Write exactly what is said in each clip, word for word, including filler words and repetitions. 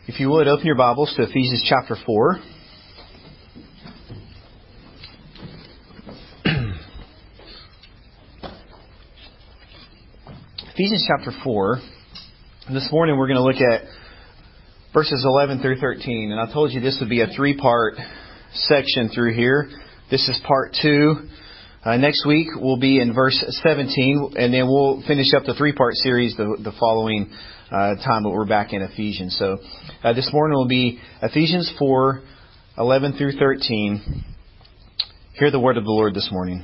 If you would, open your Bibles to Ephesians chapter four. Ephesians chapter four. This morning we're going to look at verses eleven through thirteen. And I told you this would be a three-part section through here. This is part two. Uh, next week we'll be in verse seventeen. And then we'll finish up the three-part series the, the following uh, time. But we're back in Ephesians. So uh, this morning will be Ephesians four, eleven through thirteen. Hear the word of the Lord this morning.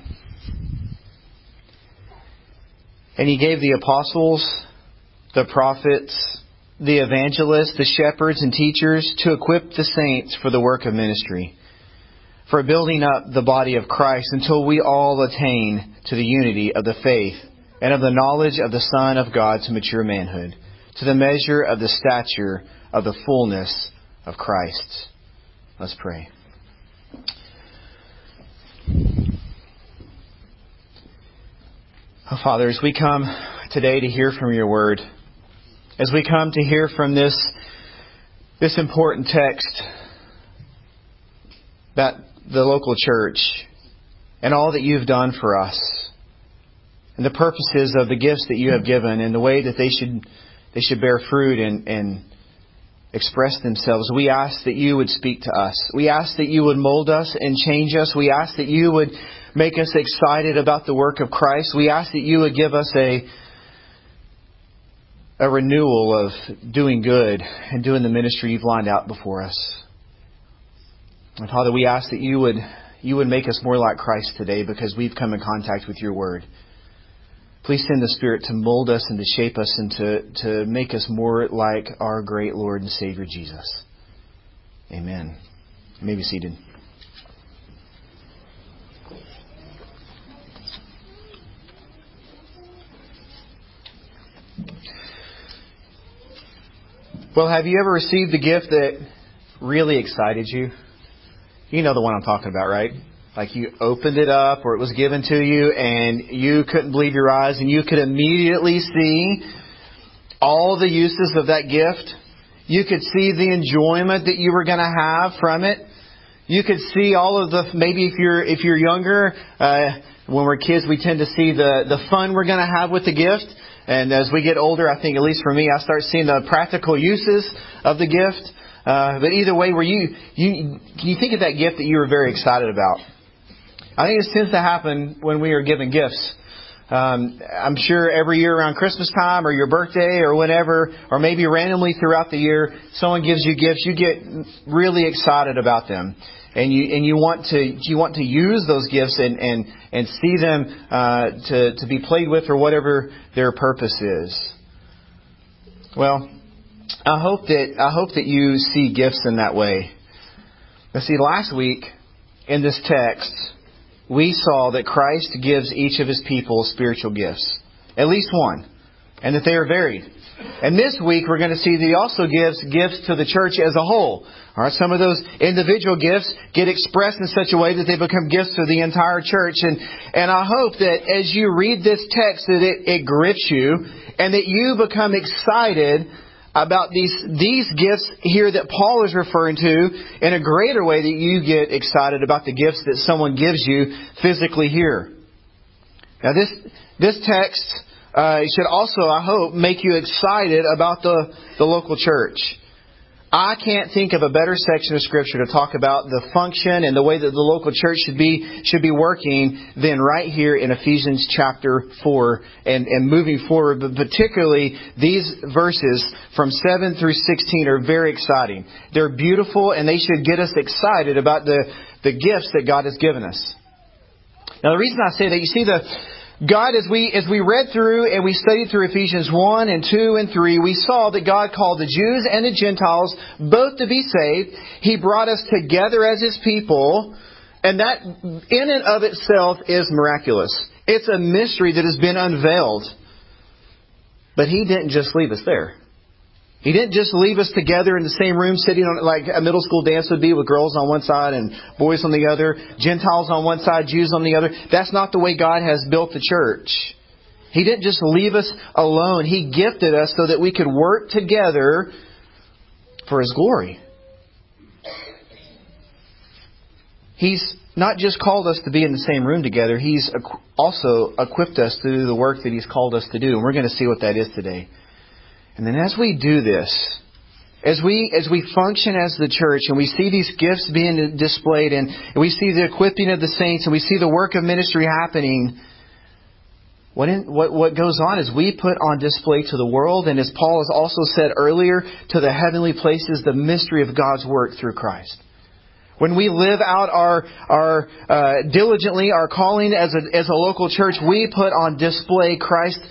And He gave the apostles, the prophets, the evangelists, the shepherds and teachers to equip the saints for the work of ministry, for building up the body of Christ until we all attain to the unity of the faith and of the knowledge of the Son of God to mature manhood, to the measure of the stature of the fullness of Christ. Let's pray. Oh, Father, as we come today to hear from Your Word, as we come to hear from this, this important text about the local church and all that You've done for us and the purposes of the gifts that You have given and the way that they should they should bear fruit and, and express themselves, we ask that You would speak to us. We ask that You would mold us and change us. We ask that You would make us excited about the work of Christ. We ask that You would give us a a renewal of doing good and doing the ministry You've lined out before us. And Father, we ask that You would You would make us more like Christ today because we've come in contact with Your Word. Please send the Spirit to mold us and to shape us and to, to make us more like our great Lord and Savior Jesus. Amen. You may be seated. Well, have you ever received a gift that really excited you? You know the one I'm talking about, right? Like you opened it up or it was given to you and you couldn't believe your eyes and you could immediately see all the uses of that gift. You could see the enjoyment that you were going to have from it. You could see all of the, maybe if you're if you're younger, uh, when we're kids, we tend to see the, the fun we're going to have with the gift. And as we get older, I think, at least for me, I start seeing the practical uses of the gift. Uh, but either way, were you, you, can you think of that gift that you were very excited about? I think this tends to happen when we are given gifts. Um, I'm sure every year around Christmas time or your birthday or whenever, or maybe randomly throughout the year, someone gives you gifts, you get really excited about them. And you and you want to you want to use those gifts and and, and see them uh, to to be played with or whatever their purpose is. Well, I hope that I hope that you see gifts in that way. Now, see, last week in this text, we saw that Christ gives each of His people spiritual gifts, at least one, and that they are varied. And this week we're going to see that He also gives gifts to the church as a whole. All right, some of those individual gifts get expressed in such a way that they become gifts to the entire church. And and I hope that as you read this text that it, it grips you and that you become excited about these these gifts here that Paul is referring to in a greater way that you get excited about the gifts that someone gives you physically here. Now this this text uh, should also, I hope, make you excited about the, the local church. I can't think of a better section of Scripture to talk about the function and the way that the local church should be should be working than right here in Ephesians chapter four and, and moving forward. But particularly these verses from seven through sixteen are very exciting. They're beautiful and they should get us excited about the, the gifts that God has given us. Now the reason I say that, you see the God, as we as we read through and we studied through Ephesians one and two and three, we saw that God called the Jews and the Gentiles both to be saved. He brought us together as His people. And that in and of itself is miraculous. It's a mystery that has been unveiled. But He didn't just leave us there. He didn't just leave us together in the same room sitting on like a middle school dance would be with girls on one side and boys on the other, Gentiles on one side, Jews on the other. That's not the way God has built the church. He didn't just leave us alone. He gifted us so that we could work together for His glory. He's not just called us to be in the same room together. He's also equipped us to do the work that He's called us to do. And we're going to see what that is today. And then as we do this, as we as we function as the church and we see these gifts being displayed and, and we see the equipping of the saints and we see the work of ministry happening, what, in, what what goes on is we put on display to the world, and as Paul has also said earlier, to the heavenly places, the mystery of God's work through Christ. When we live out our our uh, diligently our calling as a as a local church, we put on display Christ's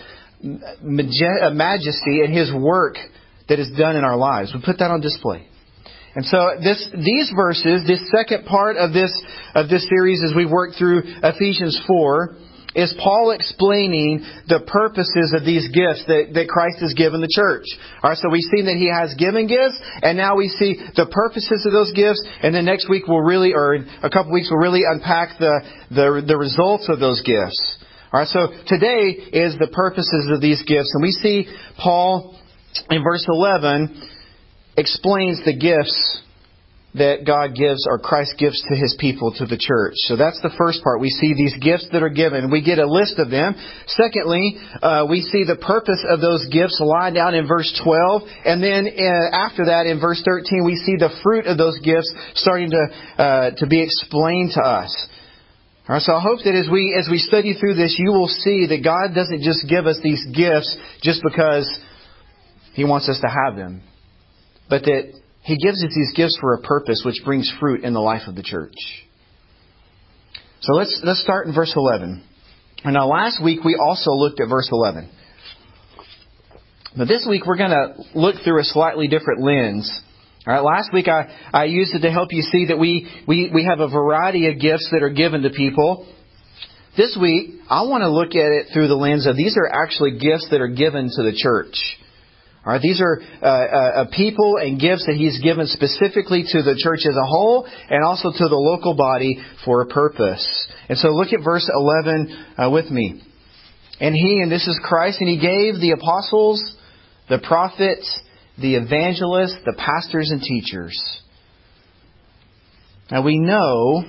majesty and His work that is done in our lives. We put that on display. And so this these verses, this second part of this of this series as we work through Ephesians four, is Paul explaining the purposes of these gifts that, that Christ has given the church. All right, so we've seen that He has given gifts, and now we see the purposes of those gifts, and then next week we'll really, or in a couple weeks, we'll really unpack the, the, the results of those gifts. All right, so today is the purposes of these gifts, and we see Paul in verse eleven explains the gifts that God gives, or Christ gives to His people, to the church. So that's the first part. We see these gifts that are given. We get a list of them. Secondly, uh, we see the purpose of those gifts lined out in verse twelve. And then uh, after that, in verse thirteen, we see the fruit of those gifts starting to uh, to be explained to us. All right, so I hope that as we as we study through this, you will see that God doesn't just give us these gifts just because He wants us to have them, but that He gives us these gifts for a purpose which brings fruit in the life of the church. So let's let's start in verse eleven. And now last week we also looked at verse eleven. But this week we're going to look through a slightly different lens. All right, last week I, I used it to help you see that we, we, we have a variety of gifts that are given to people. This week I want to look at it through the lens of these are actually gifts that are given to the church. All right, these are uh, uh, people and gifts that He's given specifically to the church as a whole and also to the local body for a purpose. And so look at verse eleven uh, with me. And He, and this is Christ, and He gave the apostles, the prophets, the evangelists, the pastors and teachers. Now we know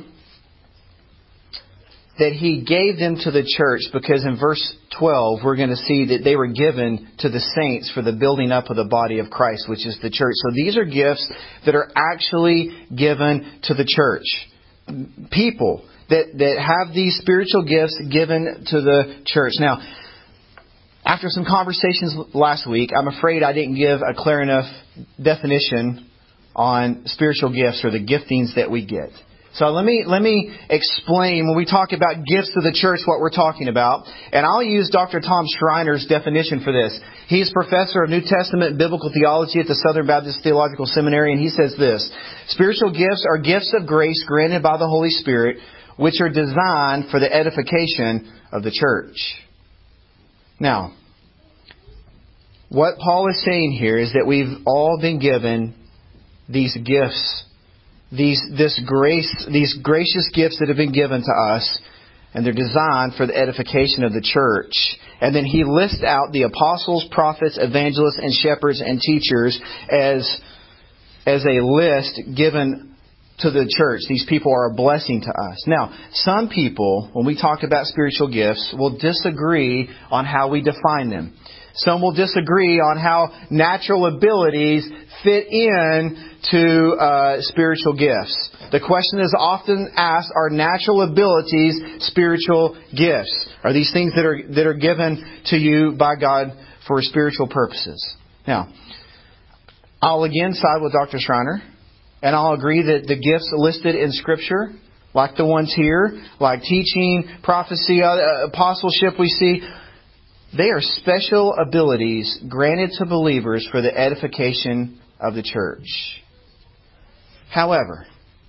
that He gave them to the church because in verse twelve we're going to see that they were given to the saints for the building up of the body of Christ, which is the church. So these are gifts that are actually given to the church. People that, that have these spiritual gifts given to the church. Now, after some conversations last week, I'm afraid I didn't give a clear enough definition on spiritual gifts or the giftings that we get. So let me let me explain when we talk about gifts to the church what we're talking about. And I'll use Doctor Tom Schreiner's definition for this. He's professor of New Testament and Biblical Theology at the Southern Baptist Theological Seminary, and he says this: spiritual gifts are gifts of grace granted by the Holy Spirit, which are designed for the edification of the church. Now, what Paul is saying here is that we've all been given these gifts. These this grace, these gracious gifts that have been given to us, and they're designed for the edification of the church. And then he lists out the apostles, prophets, evangelists, and shepherds and teachers as as a list given to the church. These people are a blessing to us. Now, some people, when we talk about spiritual gifts, will disagree on how we define them. Some will disagree on how natural abilities fit in to uh, spiritual gifts. The question is often asked, are natural abilities spiritual gifts? Are these things that are that are given to you by God for spiritual purposes? Now, I'll again side with Doctor Schreiner, and I'll agree that the gifts listed in Scripture, like the ones here, like teaching, prophecy, uh, apostleship we see, they are special abilities granted to believers for the edification of the church. However,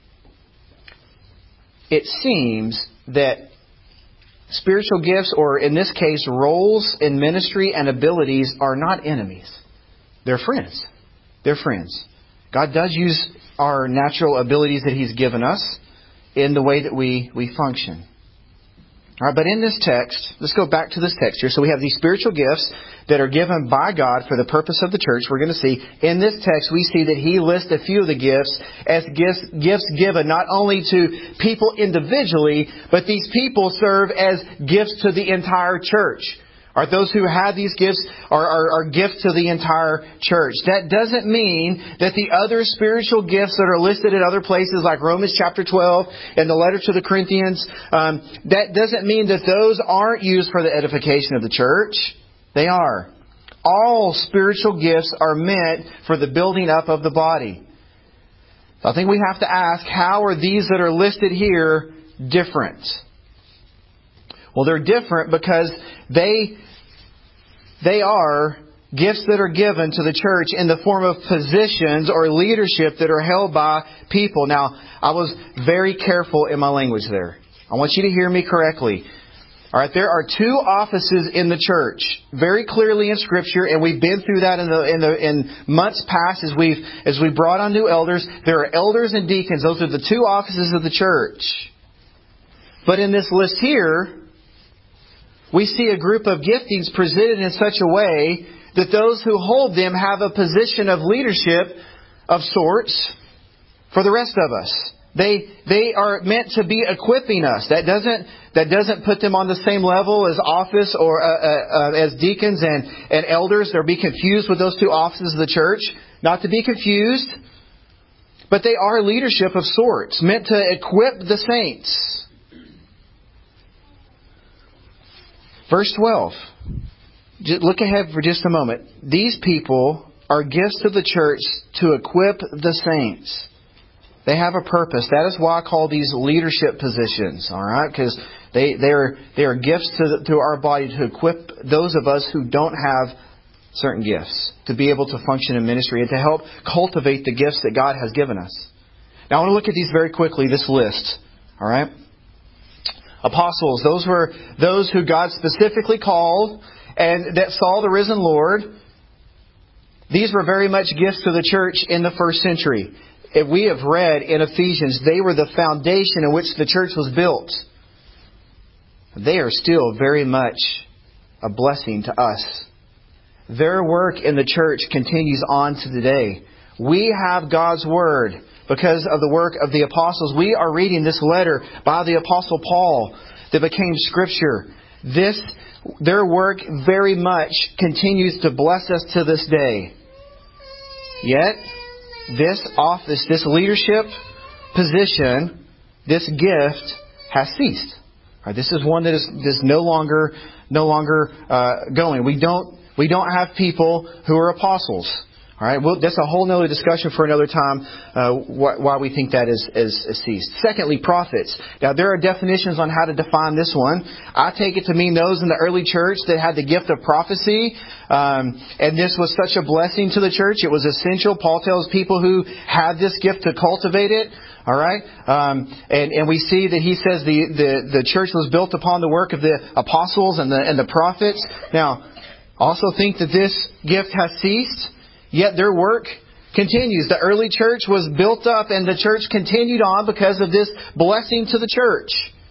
it seems that spiritual gifts, or in this case, roles in ministry and abilities, are not enemies. They're friends. They're friends. God does use our natural abilities that He's given us in the way that we, we function. All right, but in this text, let's go back to this text here. So we have these spiritual gifts that are given by God for the purpose of the church. We're going to see in this text, we see that He lists a few of the gifts as gifts, gifts given not only to people individually, but these people serve as gifts to the entire church. Are those who have these gifts are, are, are gifts to the entire church. That doesn't mean that the other spiritual gifts that are listed in other places like Romans chapter twelve and the letter to the Corinthians, um, that doesn't mean that those aren't used for the edification of the church. They are. All spiritual gifts are meant for the building up of the body. So I think we have to ask, how are these that are listed here different? Well, they're different because they they are gifts that are given to the church in the form of positions or leadership that are held by people. Now, I was very careful in my language there. I want you to hear me correctly. All right, there are two offices in the church, very clearly in Scripture, and we've been through that in the in the in months past as we've as we brought on new elders. There are elders and deacons; those are the two offices of the church. But in this list here, we see a group of giftings presented in such a way that those who hold them have a position of leadership of sorts for the rest of us. They they are meant to be equipping us. That doesn't that doesn't put them on the same level as office or uh, uh, uh, as deacons and, and elders. They'll be confused with those two offices of the church. Not to be confused, but they are leadership of sorts, meant to equip the saints. Verse twelve. Look ahead for just a moment. These people are gifts to the church to equip the saints. They have a purpose. That is why I call these leadership positions. All right, because they they are they are gifts to the, to our body to equip those of us who don't have certain gifts to be able to function in ministry and to help cultivate the gifts that God has given us. Now I want to look at these very quickly. This list. All right. Apostles, those were those who God specifically called and that saw the risen Lord. These were very much gifts to the church in the first century. If we have read in Ephesians, they were the foundation in which the church was built. They are still very much a blessing to us. Their work in the church continues on to today. We have God's Word. Because of the work of the apostles, we are reading this letter by the Apostle Paul that became Scripture. This, their work very much continues to bless us to this day. Yet, this office, this leadership position, this gift has ceased. All right, this is one that is, is no longer, no longer uh, going. We don't, we don't have people who are apostles. All right, well, that's a whole nother discussion for another time, uh, wh- why we think that is, is, is ceased. Secondly, prophets. Now, there are definitions on how to define this one. I take it to mean those in the early church that had the gift of prophecy. Um, and this was such a blessing to the church. It was essential. Paul tells people who had this gift to cultivate it. All right, um, and and we see that he says the, the the church was built upon the work of the apostles and the and the prophets. Now, also think that this gift has ceased. Yet their work continues. The early church was built up and the church continued on because of this blessing to the church.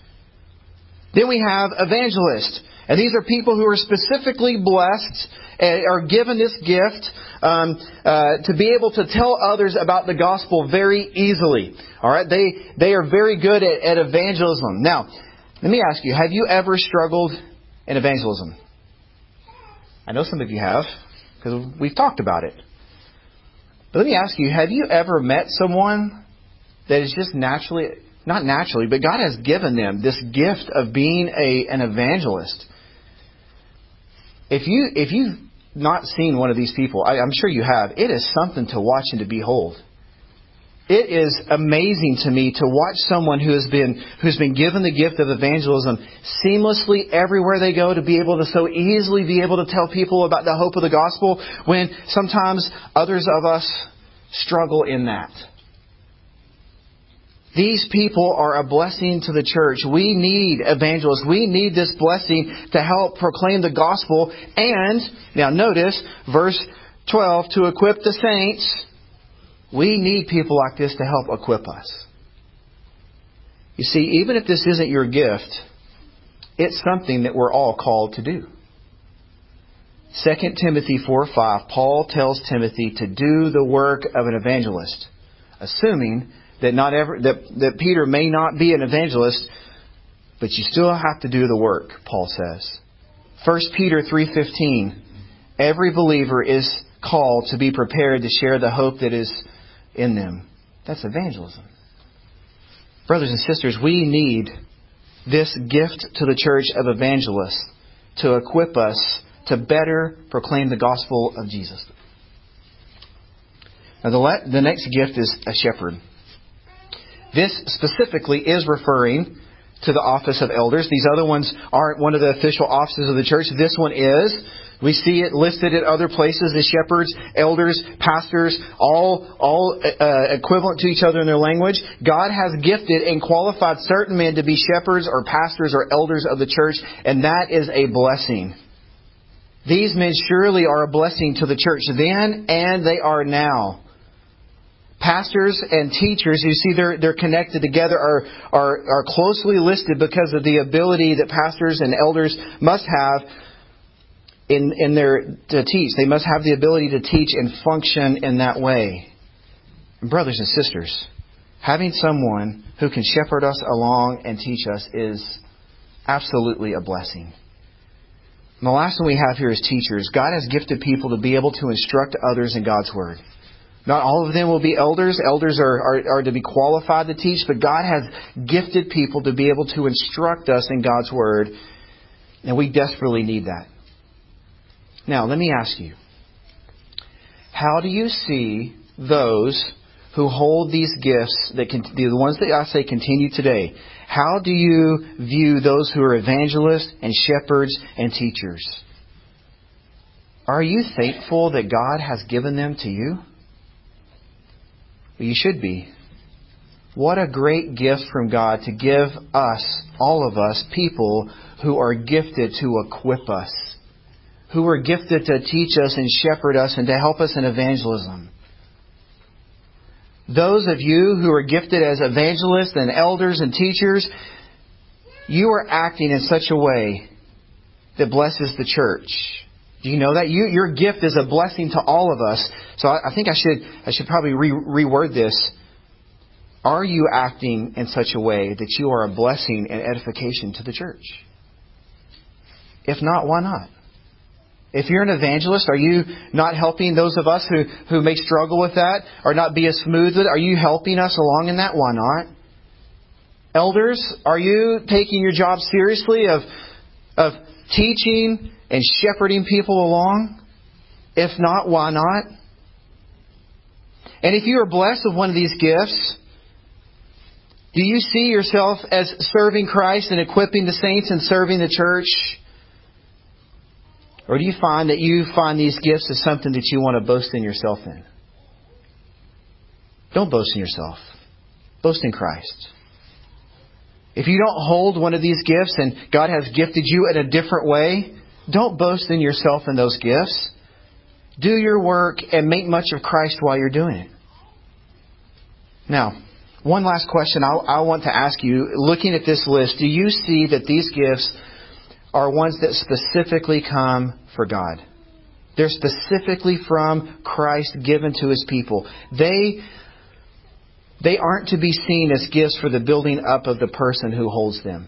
Then we have evangelists. And these are people who are specifically blessed and are given this gift um, uh, to be able to tell others about the gospel very easily. All right, they they are very good at, at evangelism. Now, let me ask you: have you ever struggled in evangelism? I know some of you have because we've talked about it. But let me ask you: have you ever met someone that is just naturally, not naturally, but God has given them this gift of being a an evangelist? If you if you've not seen one of these people, I, I'm sure you have. It is something to watch and to behold. It is amazing to me to watch someone who has been who's been given the gift of evangelism seamlessly everywhere they go to be able to so easily be able to tell people about the hope of the gospel when sometimes others of us struggle in that. These people are a blessing to the church. We need evangelists. We need this blessing to help proclaim the gospel. And, now notice, verse twelve, to equip the saints. We need people like this to help equip us. You see, even if this isn't your gift, It's something that we're all called to do. Second Timothy four five, Paul tells Timothy to do the work of an evangelist, assuming that not ever that, that Peter may not be an evangelist, but you still have to do the work, Paul says. First Peter three fifteen, every believer is called to be prepared to share the hope that is in them. That's evangelism. Brothers and sisters, we need this gift to the church of evangelists to equip us to better proclaim the gospel of Jesus. Now, the, le- the next gift is a shepherd. This specifically is referring to the office of elders. These other ones aren't one of the official offices of the church. This one is. We see it listed at other places as shepherds, elders, pastors, all all uh, equivalent to each other in their language. God has gifted and qualified certain men to be shepherds or pastors or elders of the church, and that is a blessing. These men surely are a blessing to the church then, and they are now. Pastors and teachers, you see they're, they're connected together, are, are, are closely listed because of the ability that pastors and elders must have in, in their to teach. They must have the ability to teach and function in that way. And brothers and sisters, having someone who can shepherd us along and teach us is absolutely a blessing. And the last one we have here is teachers. God has gifted people to be able to instruct others in God's Word. Not all of them will be elders. Elders are, are, are to be qualified to teach, but God has gifted people to be able to instruct us in God's Word, and we desperately need that. Now, let me ask you, how do you see those who hold these gifts, that can, the ones that I say continue today, how do you view those who are evangelists and shepherds and teachers? Are you thankful that God has given them to you? Well, you should be. What a great gift from God to give us, all of us, people who are gifted to equip us, who are gifted to teach us and shepherd us and to help us in evangelism. Those of you who are gifted as evangelists and elders and teachers, you are acting in such a way that blesses the church. Do you know that? You, your gift is a blessing to all of us. So I, I think I should I should probably re, reword this. Are you acting in such a way that you are a blessing and edification to the church? If not, why not? If you're an evangelist, are you not helping those of us who, who may struggle with that or not be as smooth with it? Are you helping us along in that? Why not? Elders, are you taking your job seriously of, of teaching and shepherding people along? If not, why not? And if you are blessed with one of these gifts, do you see yourself as serving Christ and equipping the saints and serving the church? Or do you find that you find these gifts as something that you want to boast in yourself in? Don't boast in yourself. Boast in Christ. If you don't hold one of these gifts and God has gifted you in a different way, don't boast in yourself in those gifts. Do your work and make much of Christ while you're doing it. Now, one last question I, I want to ask you. Looking at this list, do you see that these gifts are ones that specifically come for God? They're specifically from Christ given to His people. They, they aren't to be seen as gifts for the building up of the person who holds them.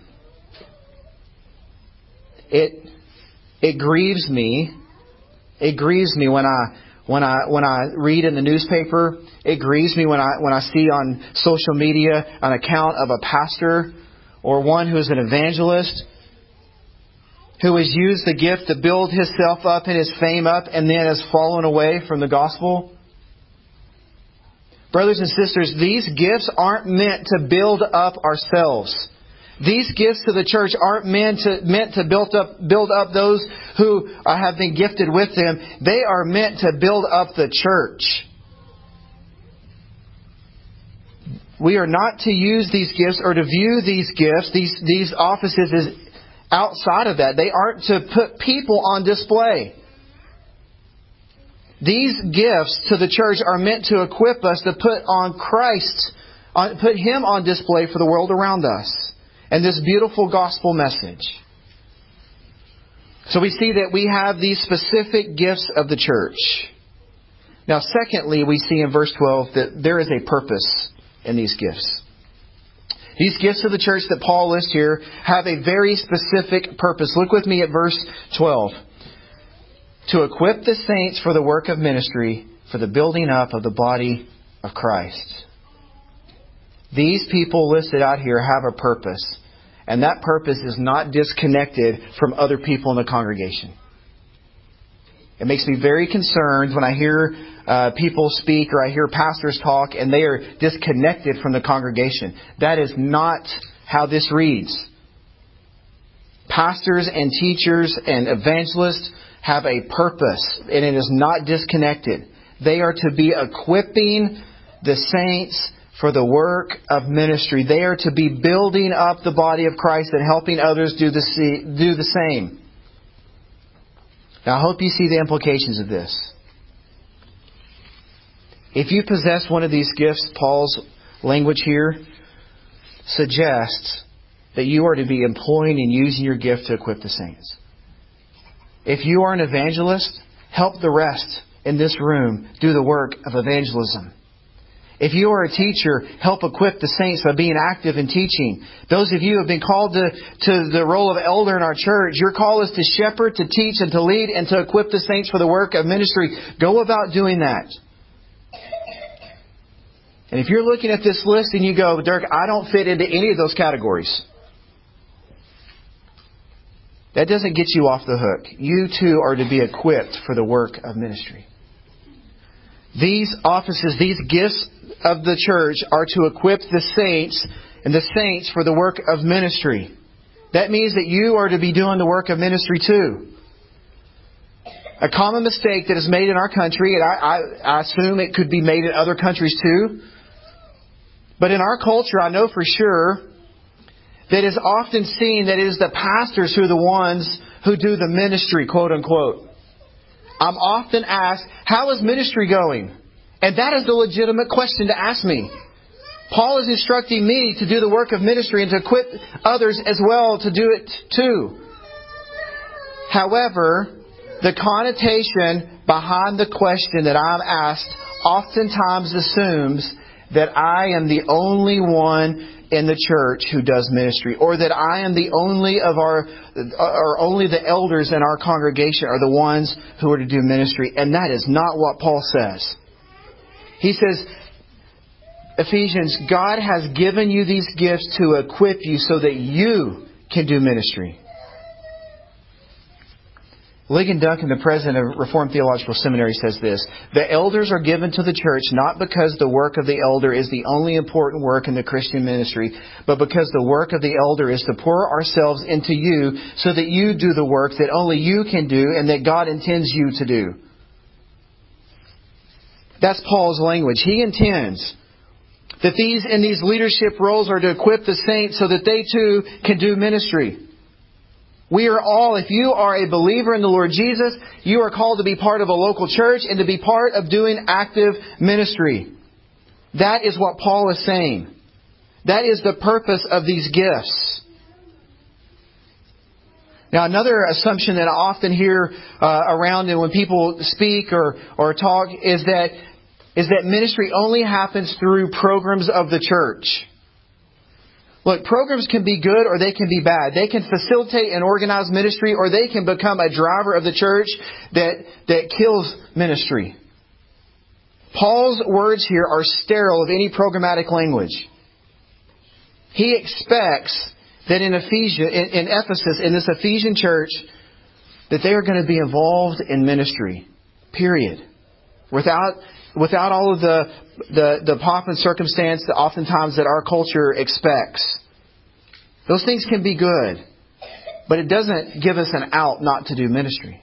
It, it grieves me. It grieves me when I when I when I read in the newspaper. It grieves me when I when I see on social media an account of a pastor or one who is an evangelist who has used the gift to build himself up and his fame up and then has fallen away from the gospel. Brothers and sisters, these gifts aren't meant to build up ourselves. These gifts to the church aren't meant to, meant to build up, build up those who have been gifted with them. They are meant to build up the church. We are not to use these gifts or to view these gifts, these, these offices as outside of that. They aren't to put people on display. These gifts to the church are meant to equip us to put on Christ, on, put Him on display for the world around us. And this beautiful gospel message. So we see that we have these specific gifts of the church. Now, secondly, we see in verse twelve that there is a purpose in these gifts. These gifts of the church that Paul lists here have a very specific purpose. Look with me at verse twelve. To equip the saints for the work of ministry, for the building up of the body of Christ. These people listed out here have a purpose. And that purpose is not disconnected from other people in the congregation. It makes me very concerned when I hear uh, people speak or I hear pastors talk and they are disconnected from the congregation. That is not how this reads. Pastors and teachers and evangelists have a purpose, and it is not disconnected. They are to be equipping the saints for the work of ministry. They are to be building up the body of Christ and helping others do the, do the same. Now, I hope you see the implications of this. If you possess one of these gifts, Paul's language here suggests that you are to be employing and using your gift to equip the saints. If you are an evangelist, help the rest in this room do the work of evangelism. If you are a teacher, help equip the saints by being active in teaching. Those of you who have been called to, to the role of elder in our church, your call is to shepherd, to teach, and to lead, and to equip the saints for the work of ministry. Go about doing that. And if you're looking at this list and you go, Dirk, I don't fit into any of those categories, that doesn't get you off the hook. You too are to be equipped for the work of ministry. These offices, these gifts of the church are to equip the saints and the saints for the work of ministry. That means that you are to be doing the work of ministry too. A common mistake that is made in our country, and I, I, I assume it could be made in other countries too, but in our culture I know for sure that is often seen that it is the pastors who are the ones who do the ministry, quote unquote. I'm often asked, how is ministry going? And that is the legitimate question to ask me. Paul is instructing me to do the work of ministry and to equip others as well to do it too. However, the connotation behind the question that I'm asked oftentimes assumes that I am the only one in the church who does ministry, or that I am the only of our, or only the elders in our congregation are the ones who are to do ministry. And that is not what Paul says. He says, Ephesians, God has given you these gifts to equip you so that you can do ministry. Ligon Duncan, the president of Reformed Theological Seminary, says this: the elders are given to the church not because the work of the elder is the only important work in the Christian ministry, but because the work of the elder is to pour ourselves into you so that you do the work that only you can do and that God intends you to do. That's Paul's language. He intends that these in these leadership roles are to equip the saints so that they too can do ministry. We are all, if you are a believer in the Lord Jesus, you are called to be part of a local church and to be part of doing active ministry. That is what Paul is saying. That is the purpose of these gifts. Now, another assumption that I often hear uh, around and when people speak or, or talk is that is that ministry only happens through programs of the church. Look, programs can be good or they can be bad. They can facilitate and organize ministry, or they can become a driver of the church that, that kills ministry. Paul's words here are sterile of any programmatic language. He expects that in Ephesus, in, in Ephesus, in this Ephesian church, that they are going to be involved in ministry. Period. Without Without all of the, the, the pomp and circumstance that oftentimes that our culture expects. Those things can be good. But it doesn't give us an out not to do ministry.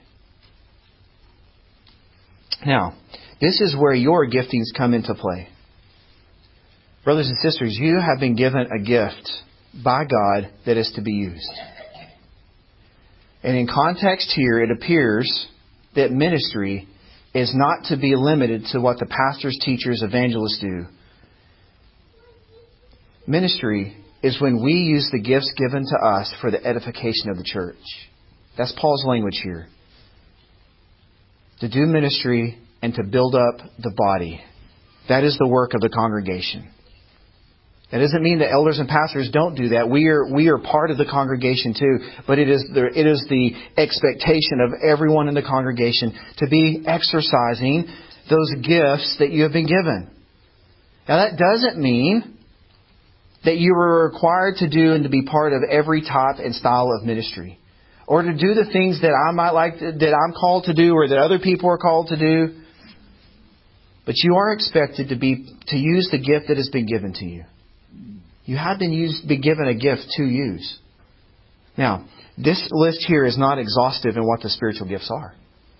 Now, this is where your giftings come into play. Brothers and sisters, you have been given a gift by God that is to be used. And in context here, it appears that ministry is not to be limited to what the pastors, teachers, evangelists do. Ministry is when we use the gifts given to us for the edification of the church. That's Paul's language here. To do ministry and to build up the body. That is the work of the congregation. That doesn't mean that elders and pastors don't do that. We are we are part of the congregation too. But it is the, it is the expectation of everyone in the congregation to be exercising those gifts that you have been given. Now that doesn't mean that you are required to do and to be part of every type and style of ministry. Or to do the things that I might like, to, that I'm called to do or that other people are called to do. But you are expected to be to use the gift that has been given to you. You have been used, been given a gift to use. Now, this list here is not exhaustive in what the spiritual gifts are.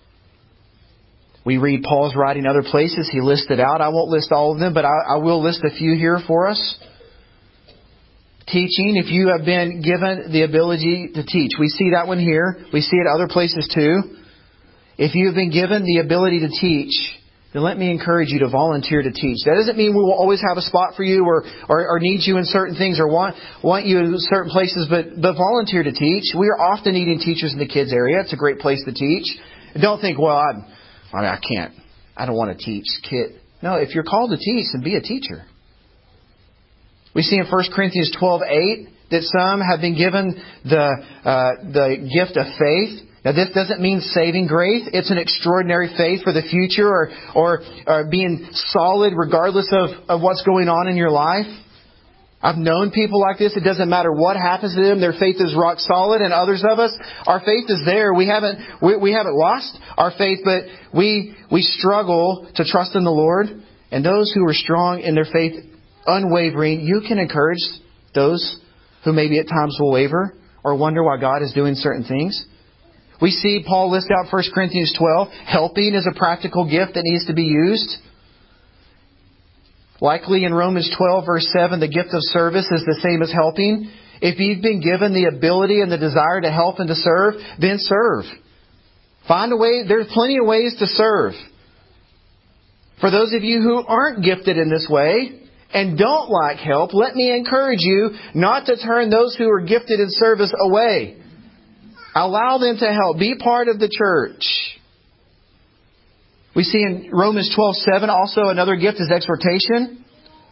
We read Paul's writing other places. He listed out. I won't list all of them, but I, I will list a few here for us. Teaching, if you have been given the ability to teach. We see that one here. We see it other places too. If you have been given the ability to teach, then let me encourage you to volunteer to teach. That doesn't mean we will always have a spot for you or, or, or need you in certain things or want want you in certain places, but, but volunteer to teach. We are often needing teachers in the kids area. It's a great place to teach. Don't think, well, I, I, mean, I can't. I don't want to teach kid. No, if you're called to teach, then be a teacher. We see in First Corinthians twelve eight that some have been given the uh, the gift of faith. Now, this doesn't mean saving grace. It's an extraordinary faith for the future or, or, or being solid regardless of, of what's going on in your life. I've known people like this. It doesn't matter what happens to them. Their faith is rock solid. And others of us, our faith is there. We haven't we, we haven't lost our faith, but we we struggle to trust in the Lord. And those who are strong in their faith, unwavering, you can encourage those who maybe at times will waver or wonder why God is doing certain things. We see Paul list out First Corinthians twelve. Helping is a practical gift that needs to be used. Likely in Romans twelve verse seven, the gift of service is the same as helping. If you've been given the ability and the desire to help and to serve, then serve. Find a way. There's plenty of ways to serve. For those of you who aren't gifted in this way and don't like help, let me encourage you not to turn those who are gifted in service away. Allow them to help. Be part of the church. We see in Romans twelve seven also another gift is exhortation.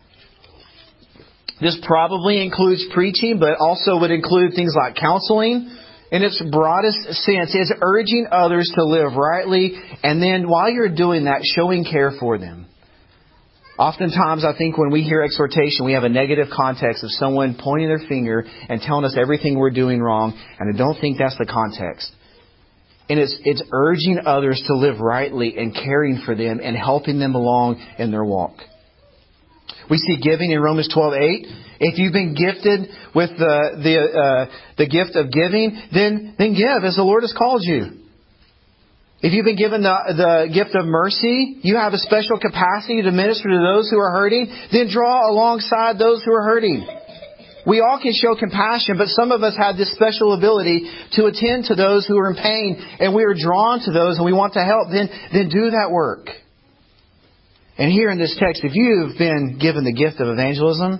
This probably includes preaching, but also would include things like counseling. In its broadest sense, it's urging others to live rightly, and then while you're doing that, showing care for them. Oftentimes, I think when we hear exhortation, we have a negative context of someone pointing their finger and telling us everything we're doing wrong. And I don't think that's the context. And it's it's urging others to live rightly and caring for them and helping them along in their walk. We see giving in Romans twelve eight. If you've been gifted with the the uh, the gift of giving, then then give as the Lord has called you. If you've been given the, the gift of mercy, you have a special capacity to minister to those who are hurting, then draw alongside those who are hurting. We all can show compassion, but some of us have this special ability to attend to those who are in pain, and we are drawn to those and we want to help, then, then do that work. And here in this text, if you've been given the gift of evangelism,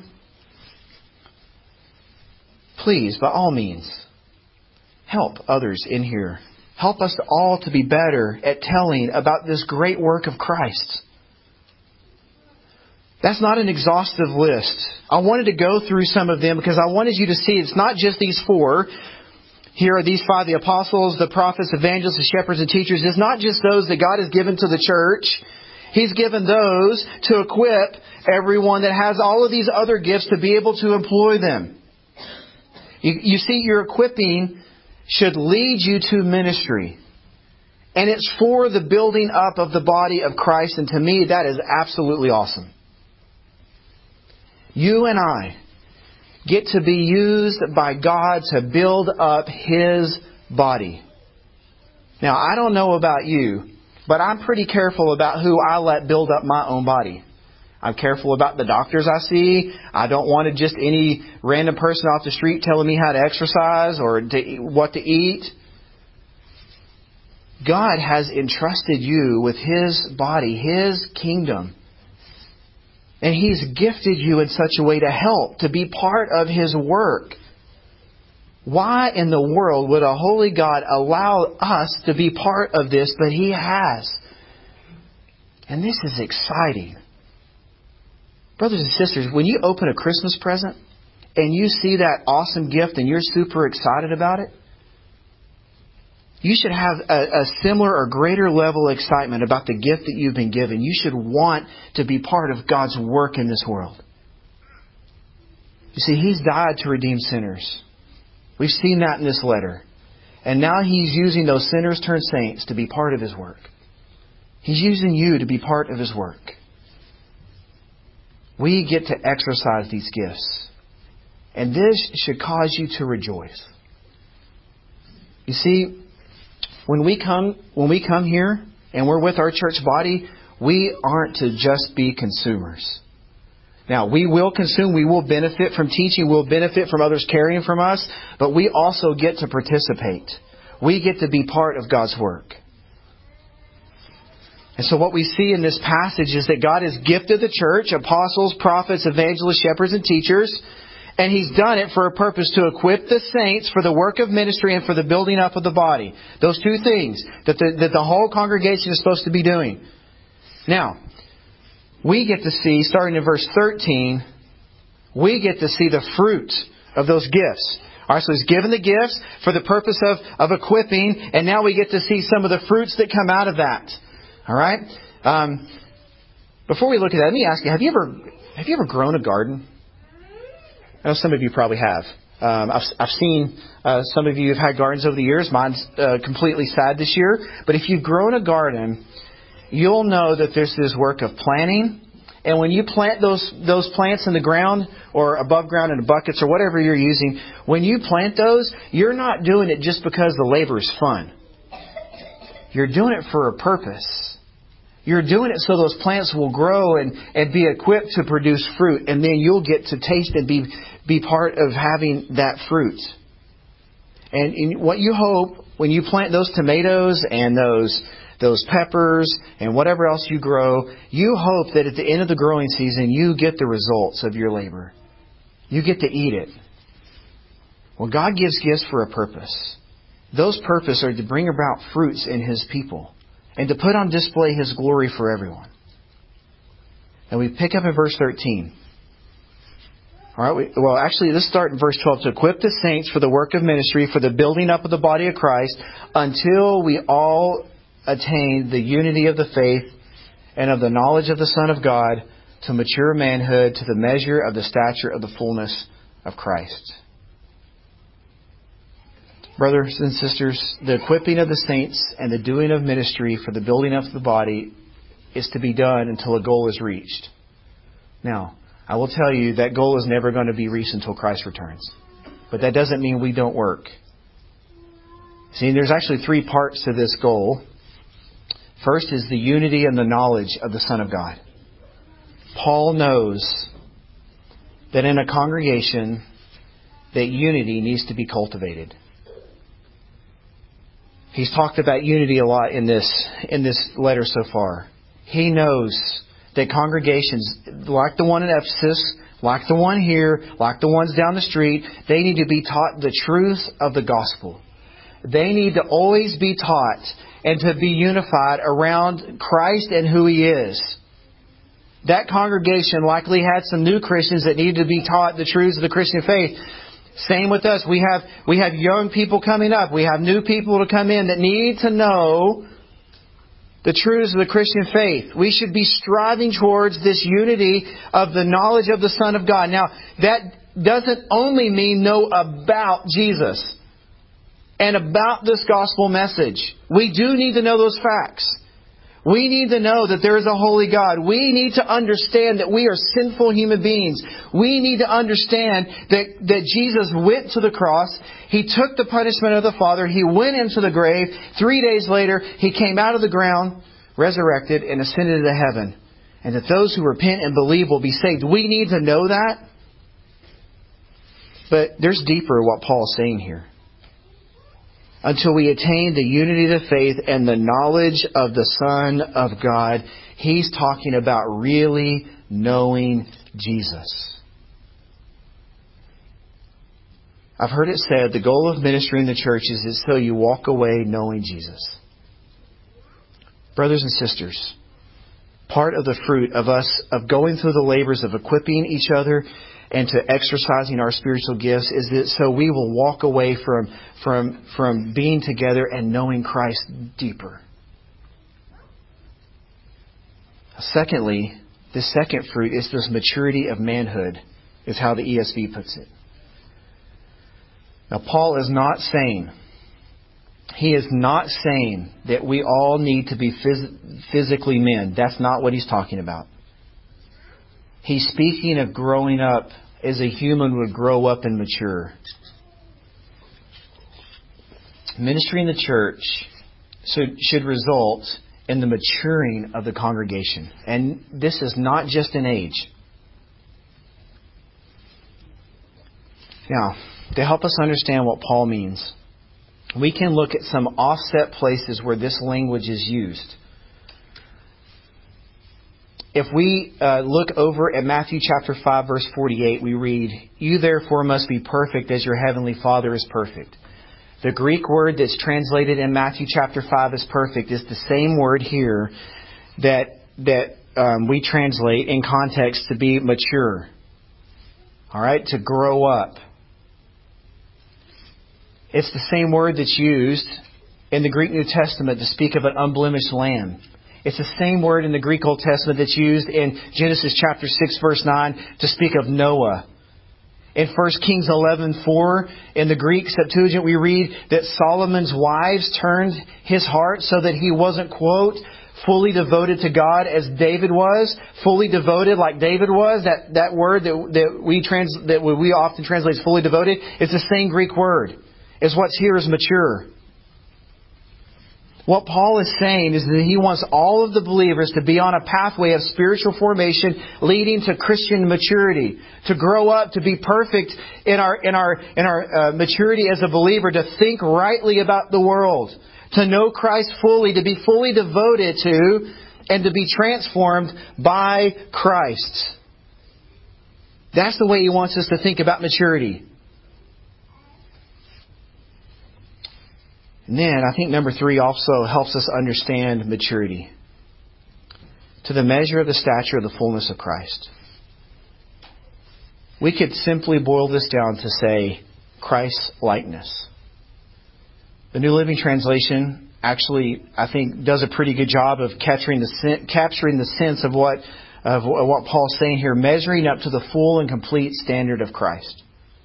please, by all means, help others in here. Help us all to be better at telling about this great work of Christ. That's not an exhaustive list. I wanted to go through some of them because I wanted you to see it's not just these four. Here are these five, the apostles, the prophets, evangelists, the shepherds, and teachers. It's not just those that God has given to the church. He's given those to equip everyone that has all of these other gifts to be able to employ them. You, you see, your equipping should lead you to ministry. And it's for the building up of the body of Christ. And to me, that is absolutely awesome. You and I get to be used by God to build up His body. Now, I don't know about you, but I'm pretty careful about who I let build up my own body. I'm careful about the doctors I see. I don't want to just any random person off the street telling me how to exercise or to, what to eat. God has entrusted you with His body, His kingdom. And He's gifted you in such a way to help, to be part of His work. Why in the world would a holy God allow us to be part of this? But He has. And this is exciting. Brothers and sisters, when you open a Christmas present and you see that awesome gift and you're super excited about it, you should have a, a similar or greater level of excitement about the gift that you've been given. You should want to be part of God's work in this world. You see, He's died to redeem sinners. We've seen that in this letter. And now He's using those sinners turned saints to be part of His work. He's using you to be part of His work. We get to exercise these gifts. And this should cause you to rejoice. You see, when we come, when we come here and we're with our church body, we aren't to just be consumers. Now, we will consume, we will benefit from teaching, we'll benefit from others carrying from us, but we also get to participate. We get to be part of God's work. And so what we see in this passage is that God has gifted the church, apostles, prophets, evangelists, shepherds, and teachers, and He's done it for a purpose to equip the saints for the work of ministry and for the building up of the body. Those two things that the, that the whole congregation is supposed to be doing. Now, we get to see, starting in verse thirteen, we get to see the fruit of those gifts. All right, so He's given the gifts for the purpose of, of equipping, and now we get to see some of the fruits that come out of that. All right? Um, before we look at that, let me ask you, have you ever have you ever grown a garden? I know some of you probably have. Um, I've, I've seen uh, some of you have had gardens over the years. Mine's uh, completely sad this year. But if you've grown a garden, you'll know that there's this work of planting. And when you plant those those plants in the ground or above ground in buckets or whatever you're using, when you plant those, you're not doing it just because the labor is fun. You're doing it for a purpose. You're doing it so those plants will grow and, and be equipped to produce fruit. And then you'll get to taste and be, be part of having that fruit. And in what you hope when you plant those tomatoes and those those peppers and whatever else you grow, you hope that at the end of the growing season you get the results of your labor. You get to eat it. Well, God gives gifts for a purpose. Those purposes are to bring about fruits in His people and to put on display His glory for everyone. And we pick up in verse thirteen. All right. We, well, actually, let's start in verse twelve. To equip the saints for the work of ministry, for the building up of the body of Christ, until we all attain the unity of the faith and of the knowledge of the Son of God, to mature manhood, to the measure of the stature of the fullness of Christ. Brothers and sisters, the equipping of the saints and the doing of ministry for the building up of the body is to be done until a goal is reached. Now, I will tell you that goal is never going to be reached until Christ returns. But that doesn't mean we don't work. See, there's actually three parts to this goal. First is the unity and the knowledge of the Son of God. Paul knows that in a congregation that unity needs to be cultivated. He's talked about unity a lot in this in this letter so far. He knows that congregations like the one in Ephesus, like the one here, like the ones down the street, they need to be taught the truth of the gospel. They need to always be taught and to be unified around Christ and who He is. That congregation likely had some new Christians that needed to be taught the truths of the Christian faith. Same with us. We have we have young people coming up. We have new people to come in that need to know the truths of the Christian faith. We should be striving towards this unity of the knowledge of the Son of God. Now, that doesn't only mean know about Jesus and about this gospel message. We do need to know those facts. We need to know that there is a holy God. We need to understand that we are sinful human beings. We need to understand that, that Jesus went to the cross. He took the punishment of the Father. He went into the grave. Three days later, He came out of the ground, resurrected, and ascended into heaven. And that those who repent and believe will be saved. We need to know that. But there's deeper what Paul's saying here. Until we attain the unity of the faith and the knowledge of the Son of God. He's talking about really knowing Jesus. I've heard it said the goal of ministry in the church is, is so you walk away knowing Jesus. Brothers and sisters, part of the fruit of us, of going through the labors of equipping each other and to exercising our spiritual gifts is that so we will walk away from, from, from being together and knowing Christ deeper. Secondly, the second fruit is this maturity of manhood, is how the E S V puts it. Now, Paul is not saying, he is not saying that we all need to be phys- physically men. That's not what he's talking about. He's speaking of growing up as a human would grow up and mature. Ministry in the church should, should result in the maturing of the congregation. And this is not just an age. Now, to help us understand what Paul means, we can look at some offset places where this language is used. If we uh, look over at Matthew chapter five, verse forty-eight, we read, "You therefore must be perfect as your heavenly Father is perfect." The Greek word that's translated in Matthew chapter five as perfect is the same word here that that um, we translate in context to be mature. All right, to grow up. It's the same word that's used in the Greek New Testament to speak of an unblemished lamb. It's the same word in the Greek Old Testament that's used in Genesis chapter six, verse nine to speak of Noah. In First Kings eleven four, in the Greek Septuagint, we read that Solomon's wives turned his heart so that he wasn't, quote, fully devoted to God as David was, fully devoted like David was. That, that word that, that we trans, that we often translate as fully devoted, it's the same Greek word as what's here is mature. What Paul is saying is that he wants all of the believers to be on a pathway of spiritual formation leading to Christian maturity, to grow up, to be perfect in our in our in our uh, maturity as a believer, to think rightly about the world, to know Christ fully, to be fully devoted to, and to be transformed by Christ. That's the way he wants us to think about maturity. And then I think number three also helps us understand maturity. To the measure of the stature of the fullness of Christ. We could simply boil this down to say Christ's likeness. The New Living Translation actually, I think, does a pretty good job of capturing the capturing the sense of what of what Paul's saying here, measuring up to the full and complete standard of Christ.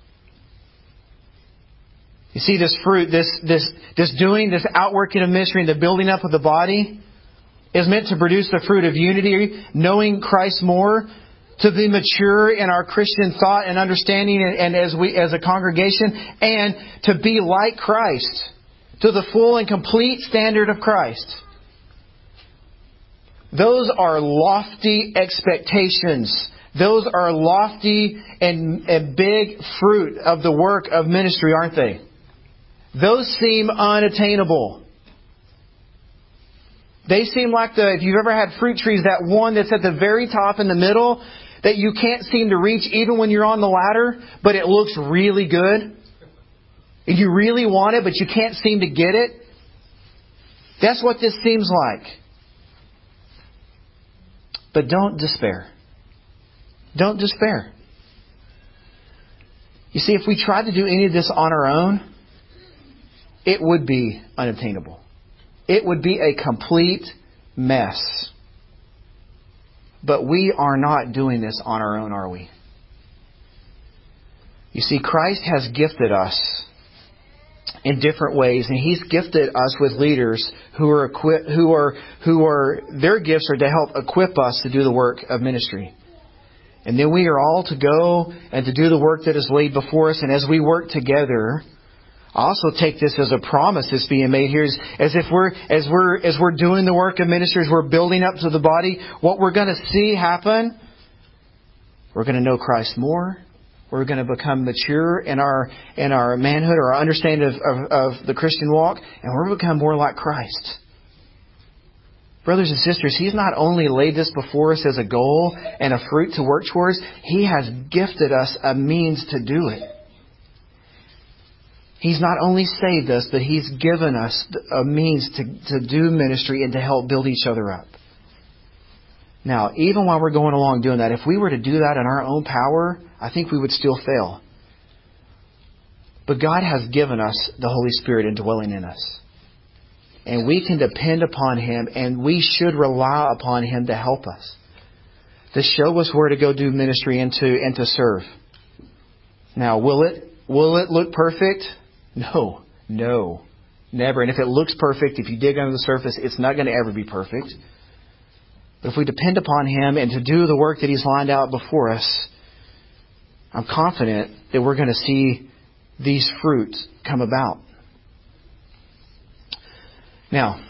You see, this fruit, this this this doing, this outworking of ministry and the building up of the body is meant to produce the fruit of unity, knowing Christ more, to be mature in our Christian thought and understanding, and, and as we as a congregation, and to be like Christ, to the full and complete standard of Christ. Those are lofty expectations. Those are lofty and, and big fruit of the work of ministry, aren't they? Those seem unattainable. They seem like the, if you've ever had fruit trees, that one that's at the very top in the middle that you can't seem to reach even when you're on the ladder, but it looks really good. And you really want it, but you can't seem to get it. That's what this seems like. But don't despair. Don't despair. You see, if we tried to do any of this on our own, it would be unattainable. It would be a complete mess. But we are not doing this on our own, are we? You see, Christ has gifted us in different ways, and He's gifted us with leaders who are equipped, who are who are their gifts are to help equip us to do the work of ministry. And then we are all to go and to do the work that is laid before us. And as we work together, I also take this as a promise that's being made here, is as if we're as we're as we're doing the work of ministry, as we're building up to the body, what we're going to see happen, we're going to know Christ more. We're going to become mature in our in our manhood or our understanding of, of, of the Christian walk, and we're going to become more like Christ. Brothers and sisters, He's not only laid this before us as a goal and a fruit to work towards, He has gifted us a means to do it. He's not only saved us, but He's given us a means to, to do ministry and to help build each other up. Now, even while we're going along doing that, if we were to do that in our own power, I think we would still fail. But God has given us the Holy Spirit indwelling in us. And we can depend upon Him, and we should rely upon Him to help us, to show us where to go do ministry and to, and to serve. Now, will it, will it look perfect? No, no, never. And if it looks perfect, if you dig under the surface, it's not going to ever be perfect. But if we depend upon Him and to do the work that He's lined out before us, I'm confident that we're going to see these fruits come about. Now,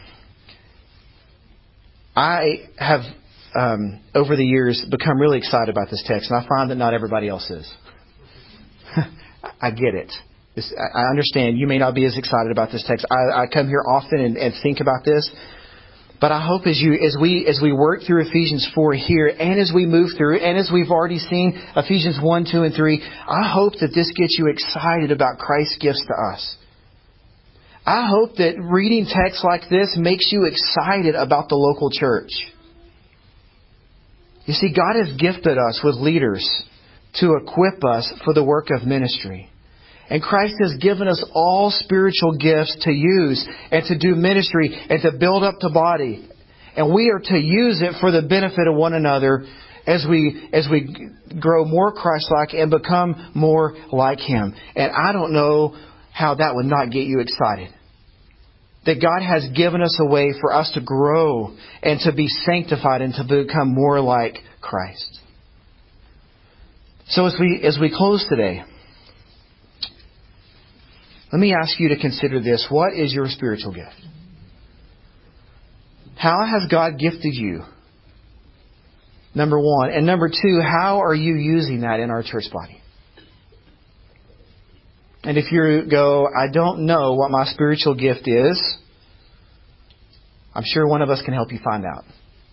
I have, um, over the years, become really excited about this text, and I find that not everybody else is. I get it. This, I understand you may not be as excited about this text. I, I come here often and, and think about this. But I hope as you, as we, as we work through Ephesians four here, and as we move through, and as we've already seen Ephesians one, two, and three, I hope that this gets you excited about Christ's gifts to us. I hope that reading texts like this makes you excited about the local church. You see, God has gifted us with leaders to equip us for the work of ministry. And Christ has given us all spiritual gifts to use and to do ministry and to build up the body. And we are to use it for the benefit of one another as we as we grow more Christ-like and become more like Him. And I don't know how that would not get you excited. That God has given us a way for us to grow and to be sanctified and to become more like Christ. So as we as we close today, let me ask you to consider this. What is your spiritual gift? How has God gifted you? Number one. And number two, how are you using that in our church body? And if you go, I don't know what my spiritual gift is, I'm sure one of us can help you find out.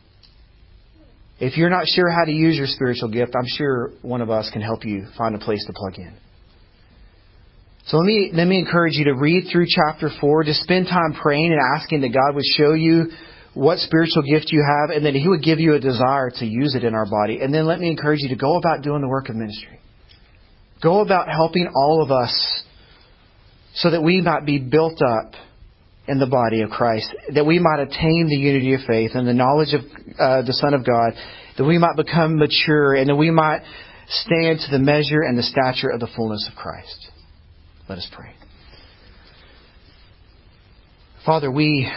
If you're not sure how to use your spiritual gift, I'm sure one of us can help you find a place to plug in. So let me let me encourage you to read through chapter four, to spend time praying and asking that God would show you what spiritual gift you have, and that He would give you a desire to use it in our body. And then let me encourage you to go about doing the work of ministry. Go about helping all of us so that we might be built up in the body of Christ, that we might attain the unity of faith and the knowledge of uh, the Son of God, that we might become mature, and that we might stand to the measure and the stature of the fullness of Christ. Let us pray. Father, we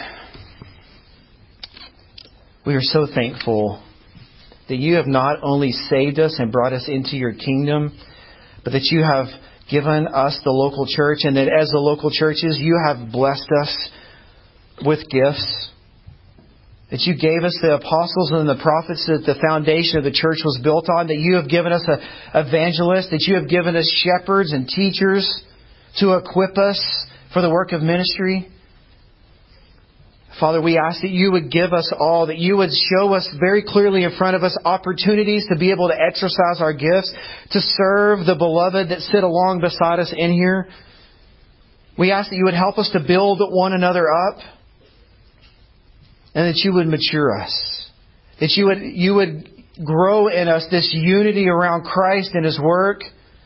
we are so thankful that You have not only saved us and brought us into Your kingdom, but that You have given us the local church, and that as the local churches, You have blessed us with gifts. That You gave us the apostles and the prophets, that the foundation of the church was built on. That You have given us an evangelist. That You have given us shepherds and teachers to equip us for the work of ministry. Father, we ask that You would give us all, that You would show us very clearly in front of us opportunities to be able to exercise our gifts, to serve the beloved that sit along beside us in here. We ask that You would help us to build one another up, and that You would mature us. That You would, you would grow in us this unity around Christ and His work.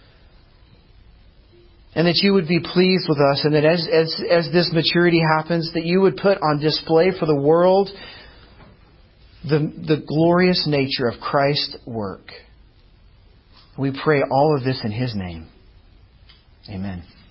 And that You would be pleased with us, and that as, as, as this maturity happens, that You would put on display for the world the, the glorious nature of Christ's work. We pray all of this in His name. Amen.